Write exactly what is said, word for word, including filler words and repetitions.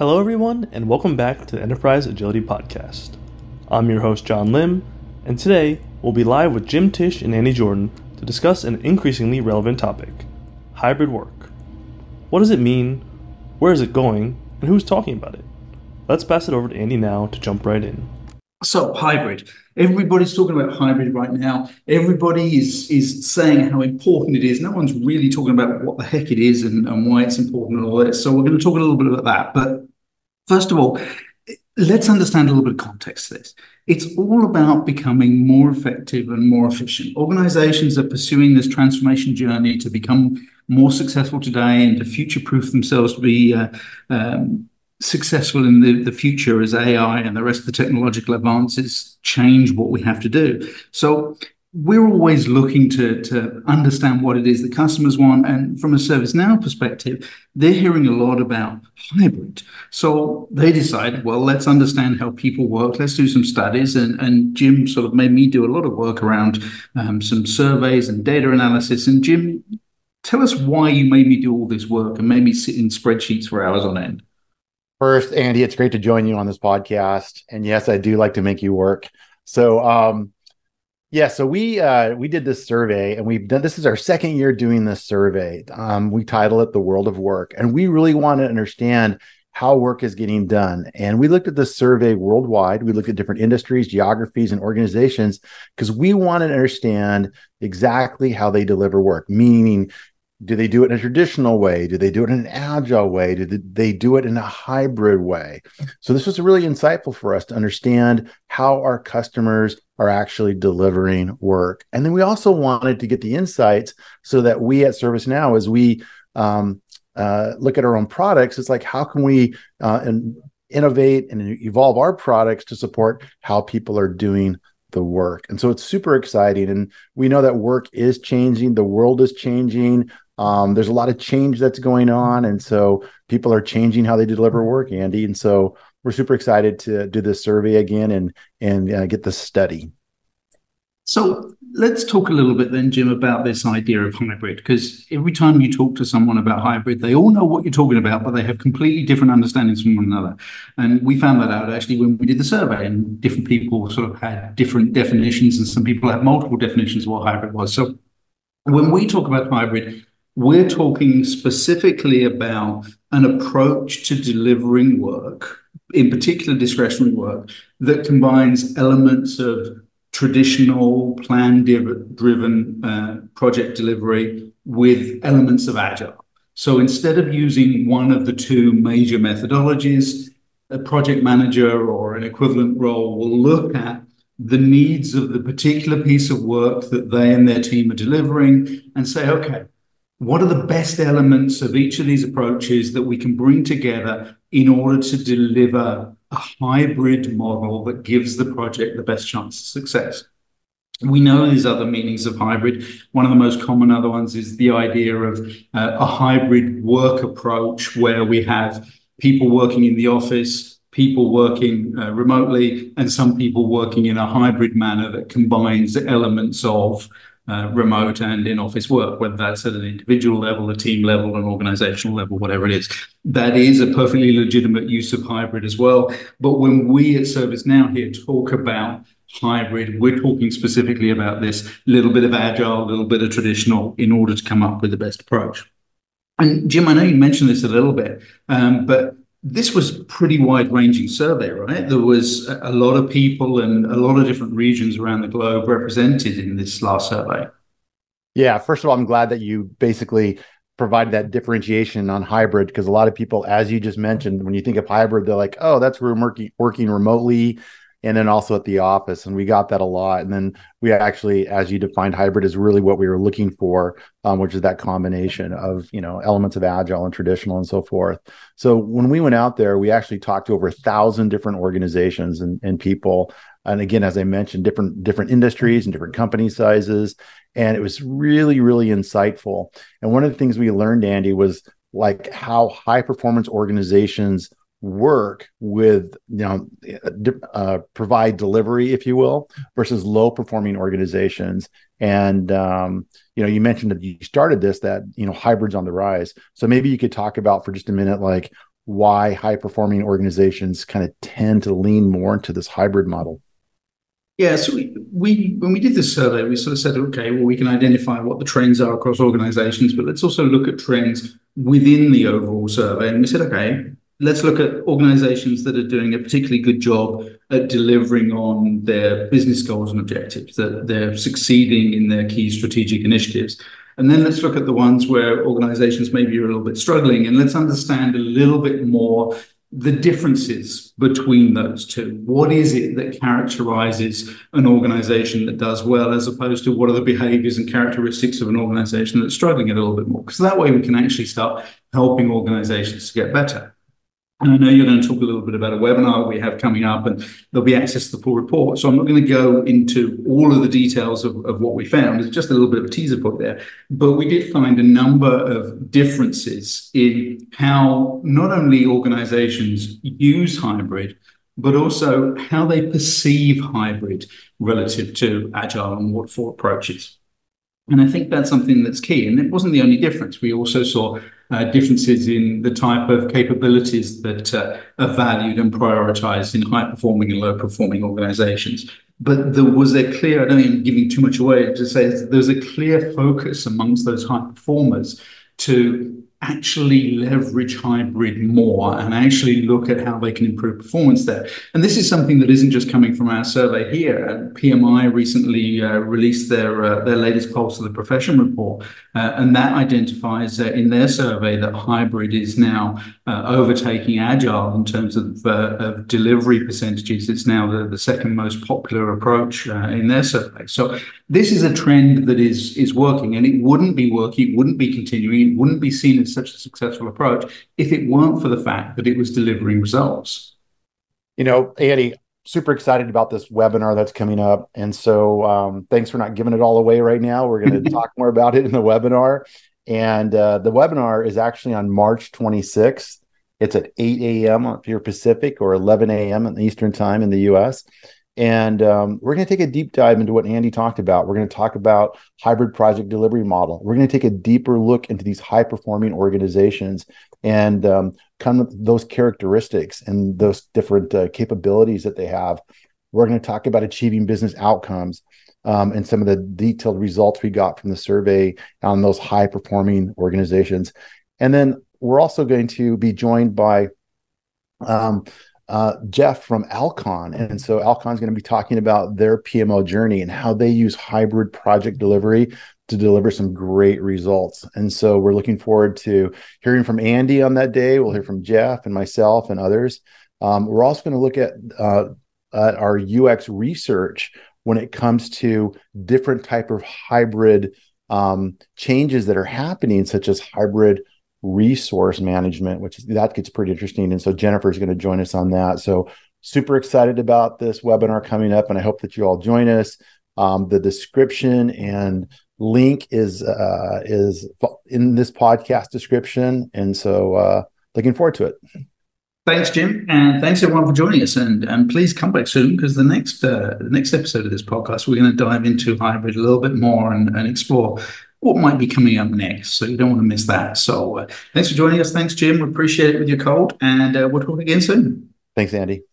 Hello, everyone, and welcome back to the Enterprise Agility Podcast. I'm your host, John Lim, and today we'll be live with Jim Tisch and Andy Jordan to discuss an increasingly relevant topic, hybrid work. What does it mean, where is it going, and who's talking about it? Let's pass it over to Andy now to jump right in. So hybrid. Everybody's talking about hybrid right now. Everybody is is saying how important it is. No one's really talking about what the heck it is and, and why it's important and all this. So we're going to talk a little bit about that. But first of all, let's understand a little bit of context to this. It's all about becoming more effective and more efficient. Organizations are pursuing this transformation journey to become more successful today and to future-proof themselves to be uh, um, successful in the, the future as A I and the rest of the technological advances change what we have to do. So we're always looking to, to understand what it is that customers want. And from a ServiceNow perspective, they're hearing a lot about hybrid. So they decided, well, let's understand how people work. Let's do some studies. And, and Jim sort of made me do a lot of work around um, some surveys and data analysis. And Jim, tell us why you made me do all this work and made me sit in spreadsheets for hours on end. First, Andy, it's great to join you on this podcast. And yes, I do like to make you work. So, um, yeah, so we uh, we did this survey, and we've done this is our second year doing this survey. Um, we title it "The World of Work," and we really want to understand how work is getting done. And we looked at this survey worldwide. We looked at different industries, geographies, and organizations because we want to understand exactly how they deliver work, meaning, do they do it in a traditional way? Do they do it in an agile way? Do they do it in a hybrid way? So this was really insightful for us to understand how our customers are actually delivering work. And then we also wanted to get the insights so that we at ServiceNow, as we um, uh, look at our own products, it's like, how can we uh, and innovate and evolve our products to support how people are doing the work? And so it's super exciting. And we know that work is changing. The world is changing. Um, there's a lot of change that's going on. And so people are changing how they deliver work, Andy. And so we're super excited to do this survey again and, and uh, get this study. So let's talk a little bit then, Jim, about this idea of hybrid, because every time you talk to someone about hybrid, they all know what you're talking about, but they have completely different understandings from one another. And we found that out actually when we did the survey, and different people sort of had different definitions, and some people had multiple definitions of what hybrid was. So when we talk about hybrid, we're talking specifically about an approach to delivering work, in particular discretionary work, that combines elements of traditional plan-driven uh, project delivery with elements of agile. So instead of using one of the two major methodologies, a project manager or an equivalent role will look at the needs of the particular piece of work that they and their team are delivering and say, okay, what are the best elements of each of these approaches that we can bring together in order to deliver a hybrid model that gives the project the best chance of success? We know there's other meanings of hybrid. One of the most common other ones is the idea of uh, a hybrid work approach where we have people working in the office, people working uh, remotely, and some people working in a hybrid manner that combines elements of Uh, remote and in-office work, whether that's at an individual level, a team level, an organizational level, whatever it is. That is a perfectly legitimate use of hybrid as well. But when we at ServiceNow here talk about hybrid, we're talking specifically about this little bit of agile, a little bit of traditional in order to come up with the best approach. And Jim, I know you mentioned this a little bit, um, but this was a pretty wide-ranging survey, right? There was a lot of people and a lot of different regions around the globe represented in this last survey. Yeah, first of all, I'm glad that you basically provided that differentiation on hybrid, because a lot of people, as you just mentioned, when you think of hybrid, they're like, oh, that's where working, working remotely and then also at the office. And we got that a lot. And then we actually, as you defined, hybrid is really what we were looking for, um, which is that combination of, you know, elements of agile and traditional and so forth. So when we went out there, we actually talked to over a thousand different organizations and, and people. And again, as I mentioned, different, different industries and different company sizes. And it was really, really insightful. And one of the things we learned, Andy, was like how high performance organizations work with, you know, uh, provide delivery, if you will, versus low performing organizations. And, um, you know, you mentioned that you started this, that, you know, hybrid's on the rise. So maybe you could talk about for just a minute, like, why high performing organizations kind of tend to lean more into this hybrid model? Yeah, so we, we when we did this survey, we sort of said, okay, well, we can identify what the trends are across organizations, but let's also look at trends within the overall survey. And we said, okay, let's look at organizations that are doing a particularly good job at delivering on their business goals and objectives, that they're succeeding in their key strategic initiatives. And then let's look at the ones where organizations maybe are a little bit struggling, and let's understand a little bit more the differences between those two. What is it that characterizes an organization that does well, as opposed to what are the behaviors and characteristics of an organization that's struggling a little bit more? Because that way we can actually start helping organizations to get better. And I know you're going to talk a little bit about a webinar we have coming up, and there'll be access to the full report. So I'm not going to go into all of the details of, of what we found. It's just a little bit of a teaser book there. But we did find a number of differences in how not only organizations use hybrid, but also how they perceive hybrid relative to agile and waterfall approaches. And I think that's something that's key. And it wasn't the only difference. We also saw uh, differences in the type of capabilities that uh, are valued and prioritized in high-performing and low-performing organizations. But there was a clear, I don't think I'm giving too much away to say, there's a clear focus amongst those high performers to actually leverage hybrid more and actually look at how they can improve performance there. And this is something that isn't just coming from our survey here. P M I recently uh, released their uh, their latest Pulse of the Profession report, uh, and that identifies uh, in their survey that hybrid is now uh, overtaking agile in terms of, uh, of delivery percentages. It's now the, the second most popular approach uh, in their survey. So this is a trend that is is working, and it wouldn't be working, it wouldn't be continuing, it wouldn't be seen as such a successful approach if it weren't for the fact that it was delivering results. You know, Andy, super excited about this webinar that's coming up. And so um, thanks for not giving it all away right now. We're going to talk more about it in the webinar. And uh, the webinar is actually on March twenty-sixth. It's at eight a.m. if you're Pacific, or eleven a.m. in the Eastern time in the U S. And um, we're going to take a deep dive into what Andy talked about. We're going to talk about hybrid project delivery model. We're going to take a deeper look into these high-performing organizations and um, kind of those characteristics and those different uh, capabilities that they have. We're going to talk about achieving business outcomes um, and some of the detailed results we got from the survey on those high-performing organizations. And then we're also going to be joined by um, Uh, Jeff from Alcon. And so Alcon is going to be talking about their P M O journey and how they use hybrid project delivery to deliver some great results. And so we're looking forward to hearing from Andy on that day. We'll hear from Jeff and myself and others. Um, we're also going to look at, uh, at our U X research when it comes to different type of hybrid um, changes that are happening, such as hybrid resource management, which is, that gets pretty interesting. And so Jennifer's going to join us on that. So super excited about this webinar coming up, and I hope that you all join us. Um, the description and link is uh, is in this podcast description. And so uh, looking forward to it. Thanks, Jim, and thanks everyone for joining us. And and please come back soon, because the next uh, the next episode of this podcast, we're going to dive into hybrid a little bit more and, and explore what might be coming up next. So you don't want to miss that. So uh, thanks for joining us. Thanks, Jim. We appreciate it with your cold, and uh, we'll talk again soon. Thanks, Andy.